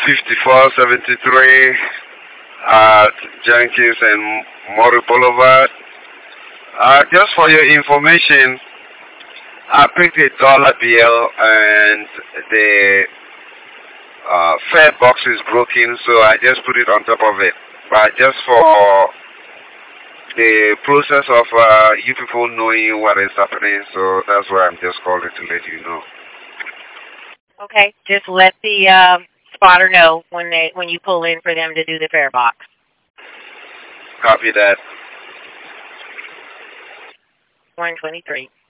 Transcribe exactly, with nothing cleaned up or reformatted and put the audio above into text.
fifty-four seventy-three at Jenkins and Murray Boulevard. Uh, just for your information, I picked a dollar bill and the uh, fare box is broken, so I just put it on top of it. But just for the process of uh, you people knowing what is happening, so that's why I'm just calling to let you know. Okay, just let the uh, spotter know when they when you pull in for them to do the fare box. Copy that. one twenty-three.